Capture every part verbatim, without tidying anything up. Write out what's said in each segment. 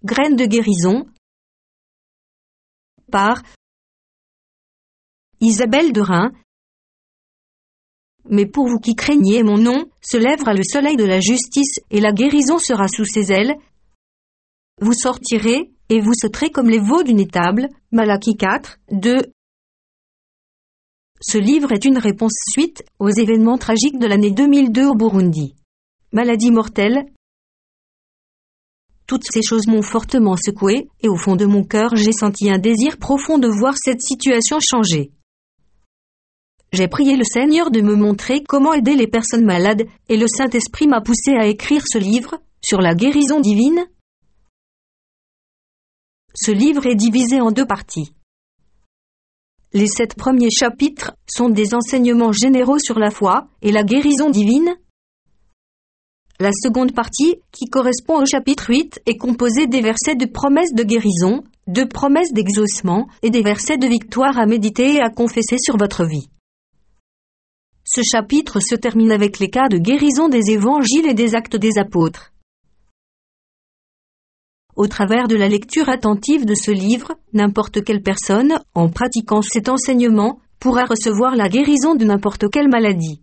Graines de guérison par Isabelle de Reims. Mais pour vous qui craignez mon nom, se lèvera le soleil de la justice, et la guérison sera sous ses ailes. Vous sortirez, et vous sauterez comme les veaux d'une étable. Malachie quatre, deux. Ce livre est une réponse suite aux événements tragiques de l'année deux mille deux au Burundi. Maladie mortelle. Toutes ces choses m'ont fortement secoué, et au fond de mon cœur j'ai senti un désir profond de voir cette situation changer. J'ai prié le Seigneur de me montrer comment aider les personnes malades, et le Saint-Esprit m'a poussé à écrire ce livre, sur la guérison divine. Ce livre est divisé en deux parties. Les sept premiers chapitres sont des enseignements généraux sur la foi et la guérison divine. La seconde partie, qui correspond au chapitre huit, est composée des versets de promesses de guérison, de promesses d'exaucement et des versets de victoire à méditer et à confesser sur votre vie. Ce chapitre se termine avec les cas de guérison des évangiles et des actes des apôtres. Au travers de la lecture attentive de ce livre, n'importe quelle personne, en pratiquant cet enseignement, pourra recevoir la guérison de n'importe quelle maladie.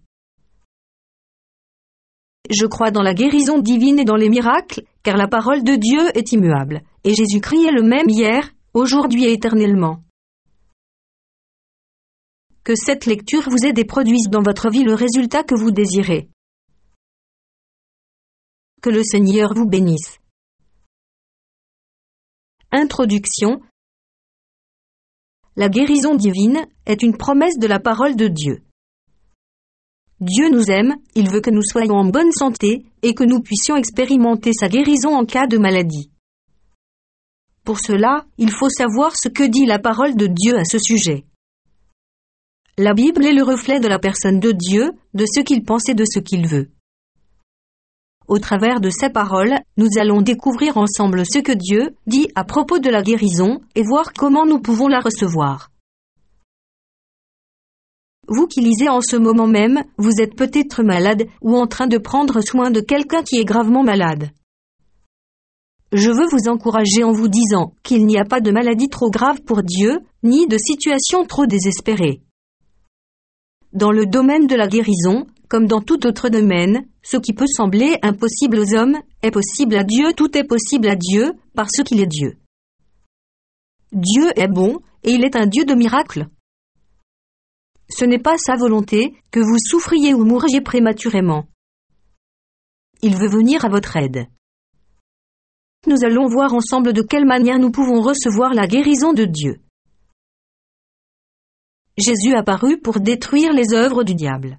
Je crois dans la guérison divine et dans les miracles, car la parole de Dieu est immuable, et Jésus-Christ est le même hier, aujourd'hui et éternellement. Que cette lecture vous aide et produise dans votre vie le résultat que vous désirez. Que le Seigneur vous bénisse. Introduction. La guérison divine est une promesse de la parole de Dieu. Dieu nous aime, il veut que nous soyons en bonne santé et que nous puissions expérimenter sa guérison en cas de maladie. Pour cela, il faut savoir ce que dit la parole de Dieu à ce sujet. La Bible est le reflet de la personne de Dieu, de ce qu'il pense et de ce qu'il veut. Au travers de ces paroles, nous allons découvrir ensemble ce que Dieu dit à propos de la guérison et voir comment nous pouvons la recevoir. Vous qui lisez en ce moment même, vous êtes peut-être malade ou en train de prendre soin de quelqu'un qui est gravement malade. Je veux vous encourager en vous disant qu'il n'y a pas de maladie trop grave pour Dieu, ni de situation trop désespérée. Dans le domaine de la guérison, comme dans tout autre domaine, ce qui peut sembler impossible aux hommes est possible à Dieu. Tout est possible à Dieu parce qu'il est Dieu. Dieu est bon et il est un Dieu de miracles. Ce n'est pas sa volonté que vous souffriez ou mouriez prématurément. Il veut venir à votre aide. Nous allons voir ensemble de quelle manière nous pouvons recevoir la guérison de Dieu. Jésus apparut pour détruire les œuvres du diable.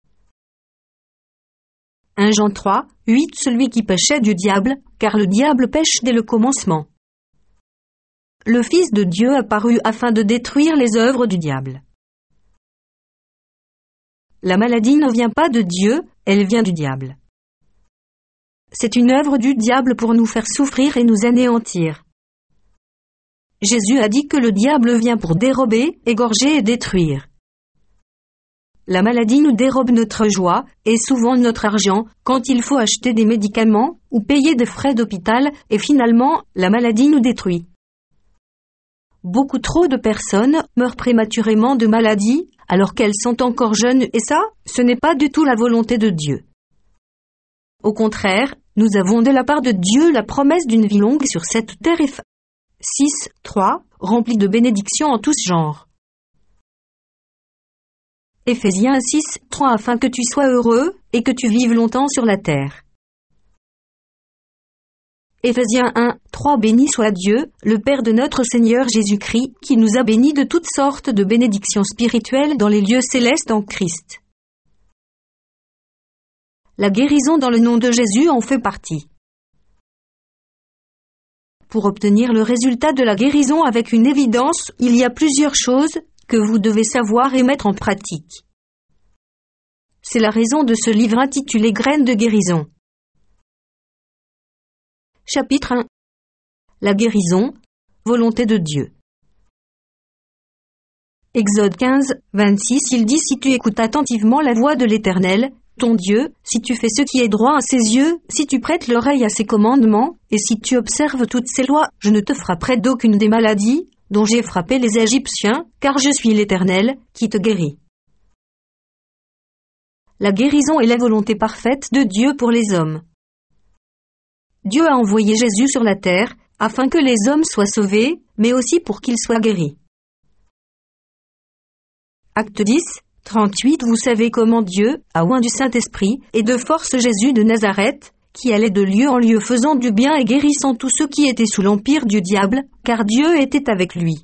premier Jean trois, huit Celui qui péchait du diable, car le diable pêche dès le commencement. Le Fils de Dieu apparut afin de détruire les œuvres du diable. La maladie ne vient pas de Dieu, elle vient du diable. C'est une œuvre du diable pour nous faire souffrir et nous anéantir. Jésus a dit que le diable vient pour dérober, égorger et détruire. La maladie nous dérobe notre joie et souvent notre argent quand il faut acheter des médicaments ou payer des frais d'hôpital et finalement, la maladie nous détruit. Beaucoup trop de personnes meurent prématurément de maladie alors qu'elles sont encore jeunes et ça, ce n'est pas du tout la volonté de Dieu. Au contraire, nous avons de la part de Dieu la promesse d'une vie longue sur cette terre. six, trois, remplie de bénédictions en tous genres. Éphésiens six, trois Afin que tu sois heureux et que tu vives longtemps sur la terre. Éphésiens un, trois Béni soit Dieu, le Père de notre Seigneur Jésus-Christ, qui nous a bénis de toutes sortes de bénédictions spirituelles dans les lieux célestes en Christ. La guérison dans le nom de Jésus en fait partie. Pour obtenir le résultat de la guérison avec une évidence, il y a plusieurs choses que vous devez savoir et mettre en pratique. C'est la raison de ce livre intitulé Graines de guérison. Chapitre un. La guérison, volonté de Dieu. Exode quinze, vingt-six Il dit Si tu écoutes attentivement la voix de l'Éternel, ton Dieu, si tu fais ce qui est droit à ses yeux, si tu prêtes l'oreille à ses commandements, et si tu observes toutes ses lois, je ne te frapperai d'aucune des maladies dont j'ai frappé les Égyptiens, car je suis l'Éternel, qui te guérit. La guérison est la volonté parfaite de Dieu pour les hommes. Dieu a envoyé Jésus sur la terre, afin que les hommes soient sauvés, mais aussi pour qu'ils soient guéris. Acte dix, trente-huit. Vous savez comment Dieu, à oint du Saint-Esprit, et de force Jésus de Nazareth, qui allait de lieu en lieu faisant du bien et guérissant tous ceux qui étaient sous l'empire du diable, car Dieu était avec lui.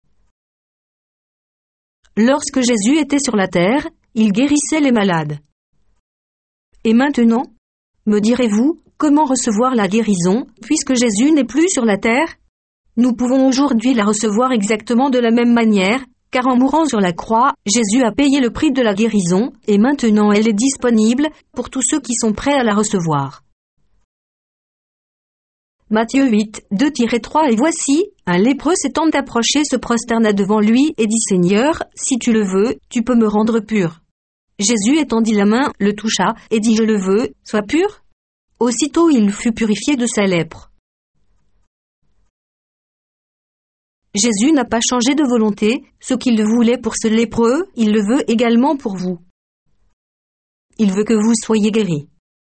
Lorsque Jésus était sur la terre, il guérissait les malades. Et maintenant, me direz-vous, comment recevoir la guérison, puisque Jésus n'est plus sur la terre? Nous pouvons aujourd'hui la recevoir exactement de la même manière, car en mourant sur la croix, Jésus a payé le prix de la guérison, et maintenant elle est disponible pour tous ceux qui sont prêts à la recevoir. Matthieu huit, deux à trois. Et voici, un lépreux s'étant approché se prosterna devant lui et dit: Seigneur, si tu le veux, tu peux me rendre pur. Jésus étendit la main, le toucha, et dit: Je le veux, sois pur. Aussitôt il fut purifié de sa lèpre. Jésus n'a pas changé de volonté, ce qu'il voulait pour ce lépreux, il le veut également pour vous. Il veut que vous soyez guéris.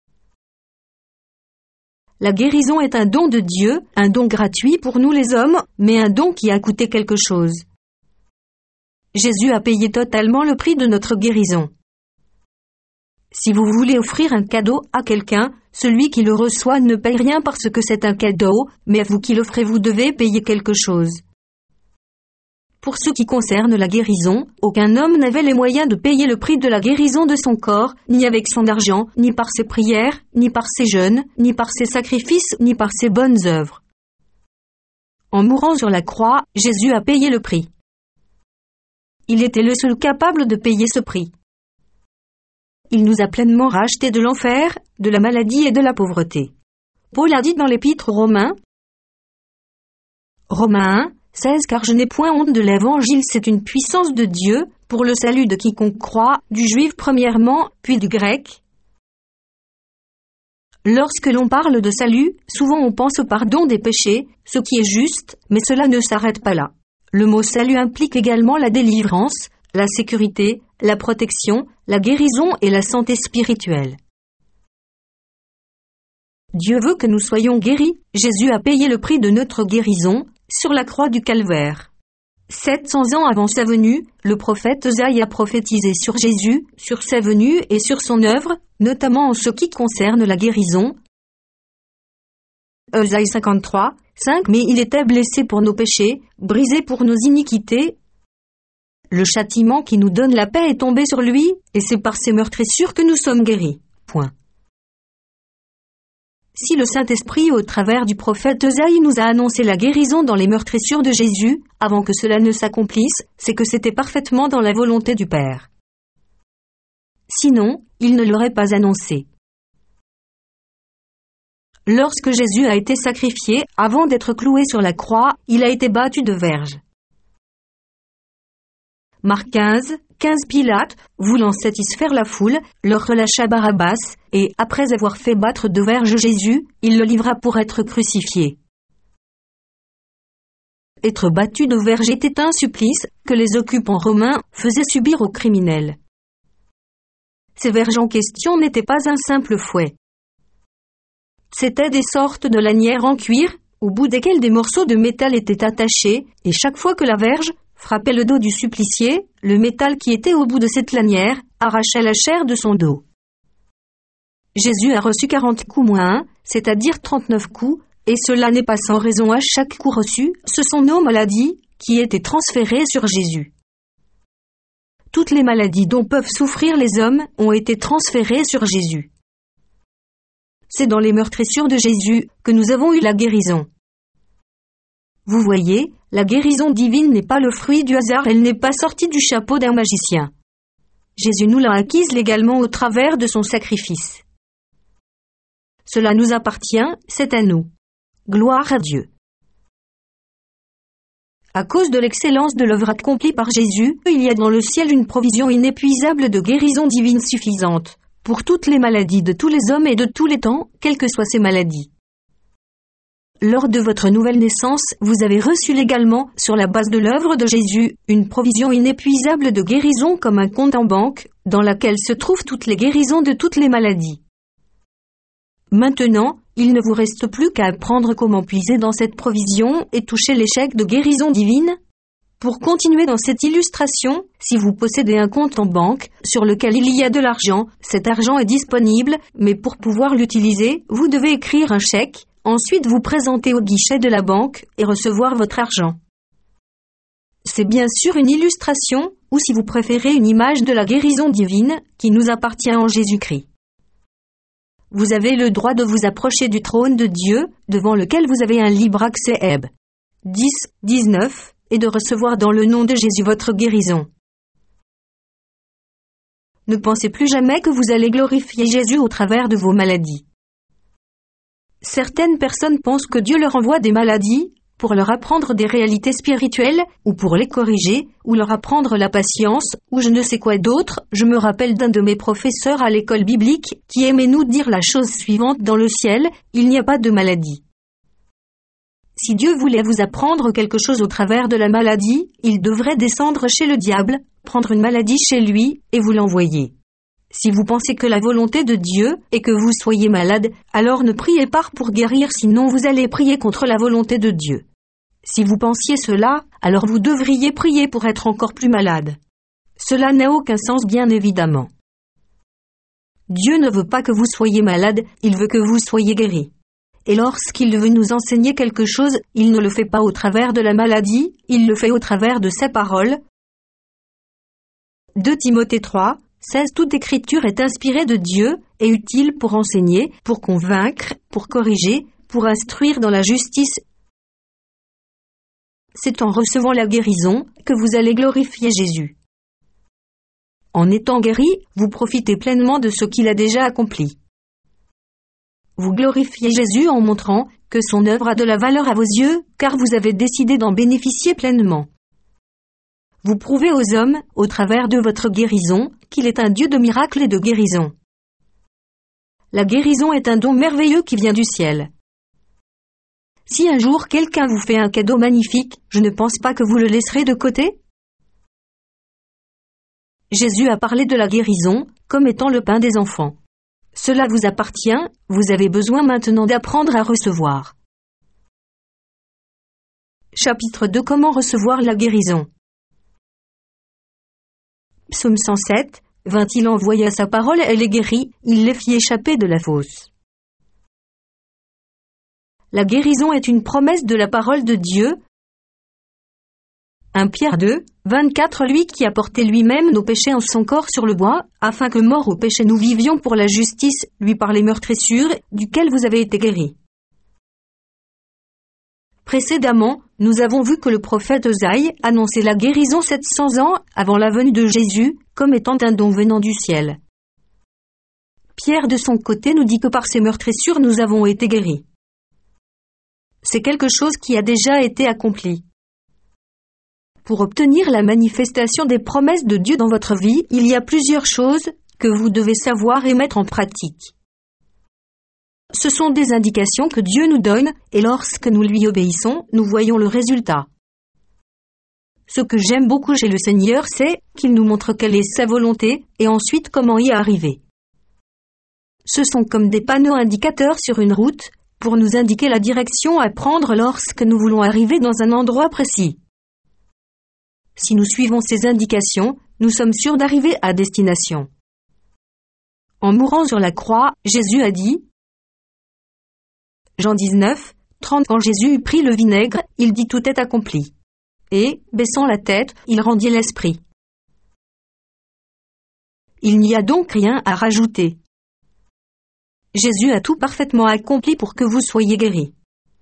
La guérison est un don de Dieu, un don gratuit pour nous les hommes, mais un don qui a coûté quelque chose. Jésus a payé totalement le prix de notre guérison. Si vous voulez offrir un cadeau à quelqu'un, celui qui le reçoit ne paye rien parce que c'est un cadeau, mais vous qui l'offrez vous devez payer quelque chose. Pour ce qui concerne la guérison, aucun homme n'avait les moyens de payer le prix de la guérison de son corps, ni avec son argent, ni par ses prières, ni par ses jeûnes, ni par ses sacrifices, ni par ses bonnes œuvres. En mourant sur la croix, Jésus a payé le prix. Il était le seul capable de payer ce prix. Il nous a pleinement rachetés de l'enfer, de la maladie et de la pauvreté. Paul a dit dans l'épître aux Romains, Romains un, seize, car je n'ai point honte de l'évangile, c'est une puissance de Dieu, pour le salut de quiconque croit, du juif premièrement, puis du grec. Lorsque l'on parle de salut, souvent on pense au pardon des péchés, ce qui est juste, mais cela ne s'arrête pas là. Le mot salut implique également la délivrance, la sécurité, la protection, la guérison et la santé spirituelle. Dieu veut que nous soyons guéris. Jésus a payé le prix de notre guérison sur la croix du Calvaire. sept cents ans avant sa venue, le prophète Ésaïe a prophétisé sur Jésus, sur sa venue et sur son œuvre, notamment en ce qui concerne la guérison. Ésaïe cinquante-trois, cinq. Mais il était blessé pour nos péchés, brisé pour nos iniquités. Le châtiment qui nous donne la paix est tombé sur lui, et c'est par ses meurtrissures que nous sommes guéris. Point. Si le Saint-Esprit, au travers du prophète Ésaïe, nous a annoncé la guérison dans les meurtrissures de Jésus, avant que cela ne s'accomplisse, c'est que c'était parfaitement dans la volonté du Père. Sinon, il ne l'aurait pas annoncé. Lorsque Jésus a été sacrifié, avant d'être cloué sur la croix, il a été battu de verges. Marc quinze, quinze. Pilate, voulant satisfaire la foule, leur relâcha Barabbas, et, après avoir fait battre de verges Jésus, il le livra pour être crucifié. Être battu de verges était un supplice que les occupants romains faisaient subir aux criminels. Ces verges en question n'étaient pas un simple fouet. C'étaient des sortes de lanières en cuir, au bout desquelles des morceaux de métal étaient attachés, et chaque fois que la verge frappait le dos du supplicié, le métal qui était au bout de cette lanière arrachait la chair de son dos. Jésus a reçu quarante coups moins un, c'est-à-dire trente-neuf coups, et cela n'est pas sans raison. À chaque coup reçu, ce sont nos maladies qui étaient transférées sur Jésus. Toutes les maladies dont peuvent souffrir les hommes ont été transférées sur Jésus. C'est dans les meurtrissures de Jésus que nous avons eu la guérison. Vous voyez, la guérison divine n'est pas le fruit du hasard, elle n'est pas sortie du chapeau d'un magicien. Jésus nous l'a acquise légalement au travers de son sacrifice. Cela nous appartient, c'est à nous. Gloire à Dieu. À cause de l'excellence de l'œuvre accomplie par Jésus, il y a dans le ciel une provision inépuisable de guérison divine suffisante. pour toutes les maladies de tous les hommes et de tous les temps, quelles que soient ces maladies. Lors de votre nouvelle naissance, vous avez reçu légalement, sur la base de l'œuvre de Jésus, une provision inépuisable de guérison comme un compte en banque, dans laquelle se trouvent toutes les guérisons de toutes les maladies. Maintenant, il ne vous reste plus qu'à apprendre comment puiser dans cette provision et toucher l'échec de guérison divine. Pour continuer dans cette illustration, si vous possédez un compte en banque, sur lequel il y a de l'argent, cet argent est disponible, mais pour pouvoir l'utiliser, vous devez écrire un chèque, ensuite vous présenter au guichet de la banque et recevoir votre argent. C'est bien sûr une illustration, ou si vous préférez une image de la guérison divine, qui nous appartient en Jésus-Christ. Vous avez le droit de vous approcher du trône de Dieu, devant lequel vous avez un libre accès Heb dix, dix-neuf, et de recevoir dans le nom de Jésus votre guérison. Ne pensez plus jamais que vous allez glorifier Jésus au travers de vos maladies. Certaines personnes pensent que Dieu leur envoie des maladies pour leur apprendre des réalités spirituelles, ou pour les corriger, ou leur apprendre la patience, ou je ne sais quoi d'autre. Je me rappelle d'un de mes professeurs à l'école biblique qui aimait nous dire la chose suivante: dans le ciel, il n'y a pas de maladie. Si Dieu voulait vous apprendre quelque chose au travers de la maladie, il devrait descendre chez le diable, prendre une maladie chez lui, et vous l'envoyer. Si vous pensez que la volonté de Dieu est que vous soyez malade, alors ne priez pas pour guérir, sinon vous allez prier contre la volonté de Dieu. Si vous pensiez cela, alors vous devriez prier pour être encore plus malade. Cela n'a aucun sens, bien évidemment. Dieu ne veut pas que vous soyez malade, il veut que vous soyez guéri. Et lorsqu'il veut nous enseigner quelque chose, il ne le fait pas au travers de la maladie, il le fait au travers de sa parole. deux Timothée trois, seize Toute écriture est inspirée de Dieu et utile pour enseigner, pour convaincre, pour corriger, pour instruire dans la justice. C'est en recevant la guérison que vous allez glorifier Jésus. En étant guéri, vous profitez pleinement de ce qu'il a déjà accompli. Vous glorifiez Jésus en montrant que son œuvre a de la valeur à vos yeux, car vous avez décidé d'en bénéficier pleinement. Vous prouvez aux hommes, au travers de votre guérison, qu'il est un Dieu de miracles et de guérison. La guérison est un don merveilleux qui vient du ciel. Si un jour quelqu'un vous fait un cadeau magnifique, je ne pense pas que vous le laisserez de côté. Jésus a parlé de la guérison comme étant le pain des enfants. Cela vous appartient, vous avez besoin maintenant d'apprendre à recevoir. Chapitre deux Comment recevoir la guérison. Psaume cent sept, vint Il envoya sa parole, elle les guérit, il les fit échapper de la fosse. La guérison est une promesse de la parole de Dieu. premier Pierre deux, vingt-quatre Lui qui a porté lui-même nos péchés en son corps sur le bois, afin que morts au péché nous vivions pour la justice, lui par les meurtrissures, duquel vous avez été guéris. Précédemment, nous avons vu que le prophète Osaïe annonçait la guérison sept cents ans avant la venue de Jésus, comme étant un don venant du ciel. Pierre de son côté nous dit que par ses meurtrissures nous avons été guéris. C'est quelque chose qui a déjà été accompli. Pour obtenir la manifestation des promesses de Dieu dans votre vie, il y a plusieurs choses que vous devez savoir et mettre en pratique. Ce sont des indications que Dieu nous donne, et lorsque nous lui obéissons, nous voyons le résultat. Ce que j'aime beaucoup chez le Seigneur, c'est qu'il nous montre quelle est sa volonté, et ensuite comment y arriver. Ce sont comme des panneaux indicateurs sur une route, pour nous indiquer la direction à prendre lorsque nous voulons arriver dans un endroit précis. Si nous suivons ces indications, nous sommes sûrs d'arriver à destination. En mourant sur la croix, Jésus a dit, Jean dix-neuf, trente Quand Jésus eut pris le vinaigre, il dit tout est accompli. Et, baissant la tête, il rendit l'esprit. Il n'y a donc rien à rajouter. Jésus a tout parfaitement accompli pour que vous soyez guéris.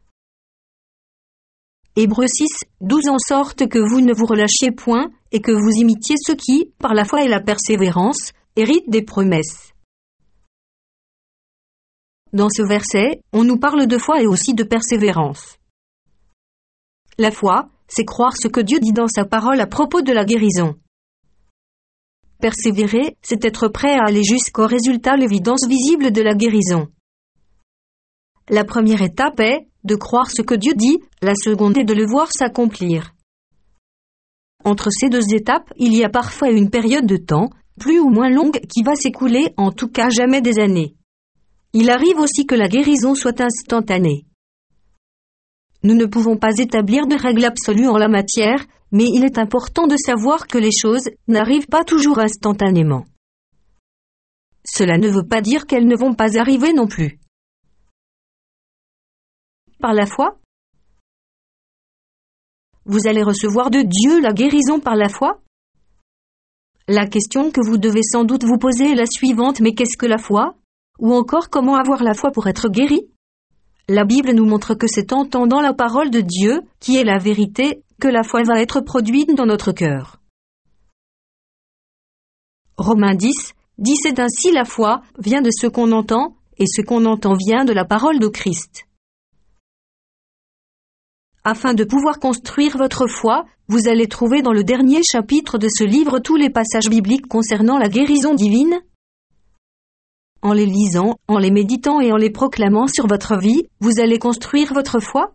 Hébreux six, douze En sorte que vous ne vous relâchiez point, et que vous imitiez ceux qui, par la foi et la persévérance, héritent des promesses. Dans ce verset, on nous parle de foi et aussi de persévérance. La foi, c'est croire ce que Dieu dit dans sa parole à propos de la guérison. Persévérer, c'est être prêt à aller jusqu'au résultat, l'évidence visible de la guérison. La première étape est de croire ce que Dieu dit, la seconde est de le voir s'accomplir. Entre ces deux étapes, il y a parfois une période de temps, plus ou moins longue, qui va s'écouler, en tout cas jamais des années. Il arrive aussi que la guérison soit instantanée. Nous ne pouvons pas établir de règles absolues en la matière, mais il est important de savoir que les choses n'arrivent pas toujours instantanément. Cela ne veut pas dire qu'elles ne vont pas arriver non plus. Par la foi, vous allez recevoir de Dieu la guérison par la foi? La question que vous devez sans doute vous poser est la suivante: mais qu'est-ce que la foi? Ou encore, comment avoir la foi pour être guéri? La Bible nous montre que c'est en entendant la parole de Dieu, qui est la vérité, que la foi va être produite dans notre cœur. Romains dix, dit c'est ainsi: la foi vient de ce qu'on entend, et ce qu'on entend vient de la parole de Christ. Afin de pouvoir construire votre foi, vous allez trouver dans le dernier chapitre de ce livre tous les passages bibliques concernant la guérison divine. En les lisant, en les méditant et en les proclamant sur votre vie, vous allez construire votre foi.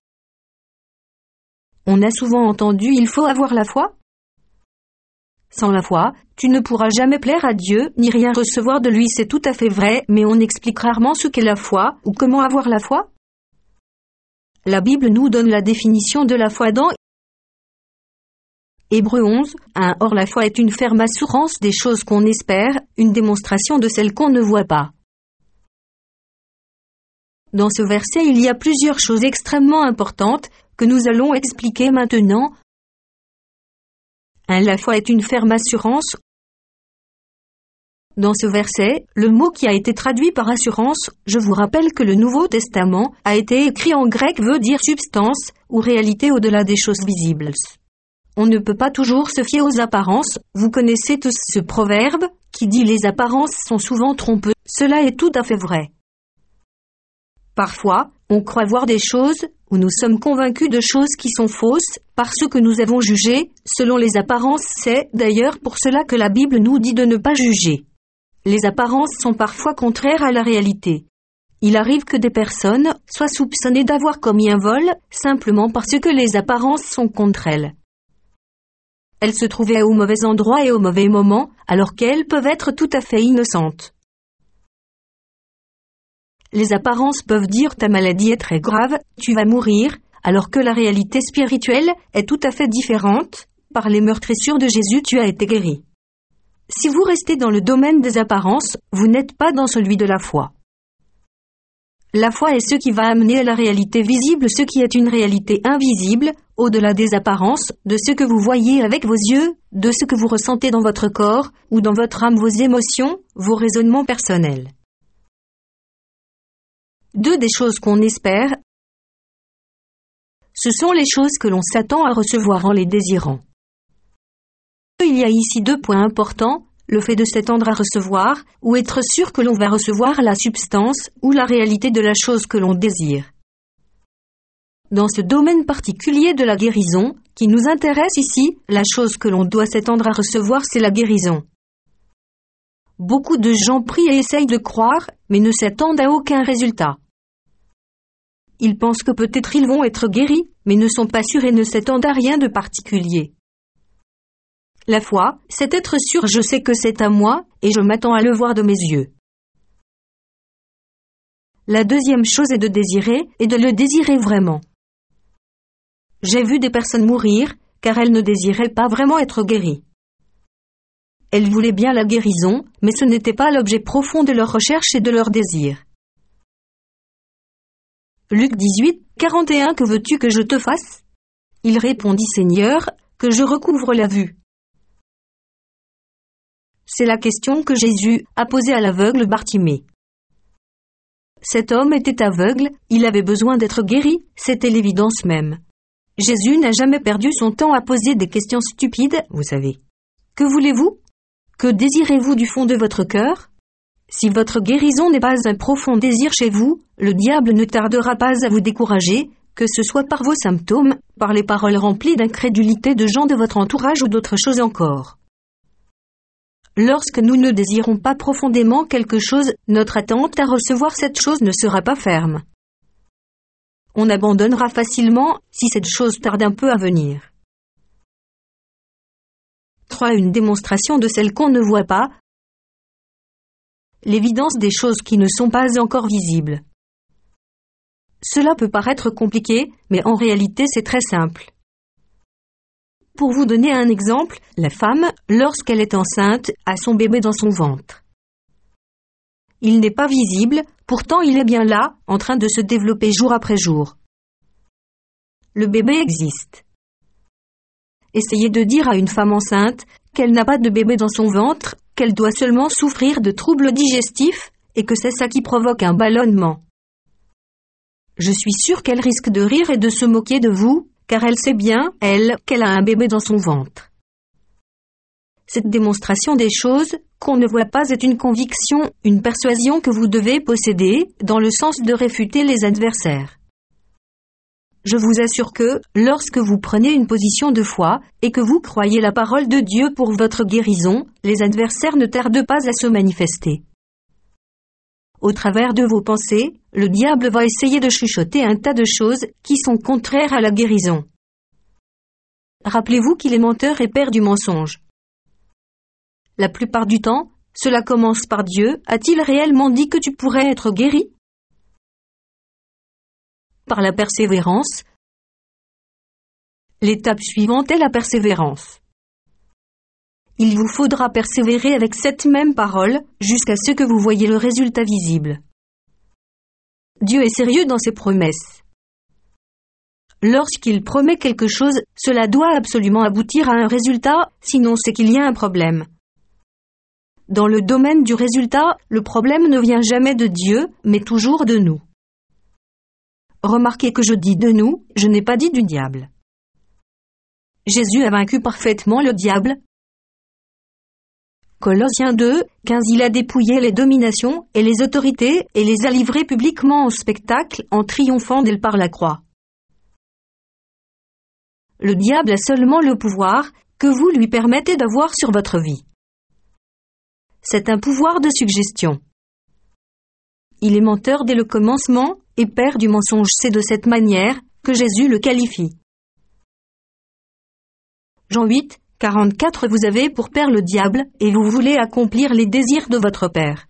On a souvent entendu: il faut avoir la foi. Sans la foi, tu ne pourras jamais plaire à Dieu, ni rien recevoir de lui. C'est tout à fait vrai, mais on explique rarement ce qu'est la foi, ou comment avoir la foi. La Bible nous donne la définition de la foi dans Hébreux onze, un. Or la foi est une ferme assurance des choses qu'on espère, une démonstration de celles qu'on ne voit pas. Dans ce verset, il y a plusieurs choses extrêmement importantes que nous allons expliquer maintenant. un. La foi est une ferme assurance. Dans ce verset, le mot qui a été traduit par assurance, je vous rappelle que le Nouveau Testament a été écrit en grec, veut dire substance ou réalité au-delà des choses visibles. On ne peut pas toujours se fier aux apparences. Vous connaissez tous ce proverbe qui dit: les apparences sont souvent trompeuses. Cela est tout à fait vrai. Parfois, on croit voir des choses, ou nous sommes convaincus de choses qui sont fausses, par ce que nous avons jugé, selon les apparences. C'est d'ailleurs pour cela que la Bible nous dit de ne pas juger. Les apparences sont parfois contraires à la réalité. Il arrive que des personnes soient soupçonnées d'avoir commis un vol, simplement parce que les apparences sont contre elles. Elles se trouvaient au mauvais endroit et au mauvais moment, alors qu'elles peuvent être tout à fait innocentes. Les apparences peuvent dire: ta maladie est très grave, tu vas mourir, alors que la réalité spirituelle est tout à fait différente. Par les meurtrissures de Jésus, tu as été guéri. Si vous restez dans le domaine des apparences, vous n'êtes pas dans celui de la foi. La foi est ce qui va amener à la réalité visible ce qui est une réalité invisible, au-delà des apparences, de ce que vous voyez avec vos yeux, de ce que vous ressentez dans votre corps, ou dans votre âme, vos émotions, vos raisonnements personnels. Deux des choses qu'on espère, ce sont les choses que l'on s'attend à recevoir en les désirant. Il y a ici deux points importants: le fait de s'attendre à recevoir, ou être sûr que l'on va recevoir la substance ou la réalité de la chose que l'on désire. Dans ce domaine particulier de la guérison, qui nous intéresse ici, la chose que l'on doit s'attendre à recevoir, c'est la guérison. Beaucoup de gens prient et essayent de croire, mais ne s'attendent à aucun résultat. Ils pensent que peut-être ils vont être guéris, mais ne sont pas sûrs et ne s'attendent à rien de particulier. La foi, c'est être sûr: je sais que c'est à moi, et je m'attends à le voir de mes yeux. La deuxième chose est de désirer, et de le désirer vraiment. J'ai vu des personnes mourir, car elles ne désiraient pas vraiment être guéries. Elles voulaient bien la guérison, mais ce n'était pas l'objet profond de leur recherche et de leur désir. Luc dix-huit, quarante et un. Que veux-tu que je te fasse? Il répondit: Seigneur, que je recouvre la vue. C'est la question que Jésus a posée à l'aveugle Bartimée. Cet homme était aveugle, il avait besoin d'être guéri, c'était l'évidence même. Jésus n'a jamais perdu son temps à poser des questions stupides, vous savez. Que voulez-vous? Que désirez-vous du fond de votre cœur? Si votre guérison n'est pas un profond désir chez vous, le diable ne tardera pas à vous décourager, que ce soit par vos symptômes, par les paroles remplies d'incrédulité de gens de votre entourage ou d'autres choses encore. lorsque nous ne désirons pas profondément quelque chose, notre attente à recevoir cette chose ne sera pas ferme. On abandonnera facilement si cette chose tarde un peu à venir. trois. Une démonstration de celle qu'on ne voit pas. L'évidence des choses qui ne sont pas encore visibles. Cela peut paraître compliqué, mais en réalité c'est très simple. Pour vous donner un exemple, la femme, lorsqu'elle est enceinte, a son bébé dans son ventre. Il n'est pas visible, pourtant il est bien là, en train de se développer jour après jour. Le bébé existe. Essayez de dire à une femme enceinte qu'elle n'a pas de bébé dans son ventre, qu'elle doit seulement souffrir de troubles digestifs et que c'est ça qui provoque un ballonnement. Je suis sûre qu'elle risque de rire et de se moquer de vous, car elle sait bien, elle, qu'elle a un bébé dans son ventre. Cette démonstration des choses qu'on ne voit pas est une conviction, une persuasion que vous devez posséder, dans le sens de réfuter les adversaires. Je vous assure que, lorsque vous prenez une position de foi, et que vous croyez la parole de Dieu pour votre guérison, les adversaires ne tardent pas à se manifester. Au travers de vos pensées, le diable va essayer de chuchoter un tas de choses qui sont contraires à la guérison. Rappelez-vous qu'il est menteur et père du mensonge. La plupart du temps, cela commence par Dieu. A-t-il réellement dit que tu pourrais être guéri? Par la persévérance. L'étape suivante est la persévérance. Il vous faudra persévérer avec cette même parole jusqu'à ce que vous voyez le résultat visible. Dieu est sérieux dans ses promesses. Lorsqu'il promet quelque chose, cela doit absolument aboutir à un résultat, sinon c'est qu'il y a un problème. Dans le domaine du résultat, le problème ne vient jamais de Dieu, mais toujours de nous. Remarquez que je dis de nous, je n'ai pas dit du diable. Jésus a vaincu parfaitement le diable. Colossiens deux, quinze Il a dépouillé les dominations et les autorités et les a livrées publiquement au spectacle en triomphant d'elles par la croix. Le diable a seulement le pouvoir que vous lui permettez d'avoir sur votre vie. C'est un pouvoir de suggestion. Il est menteur dès le commencement et père du mensonge. C'est de cette manière que Jésus le qualifie. Jean huit, quarante-quatre Vous avez pour père le diable, et vous voulez accomplir les désirs de votre père.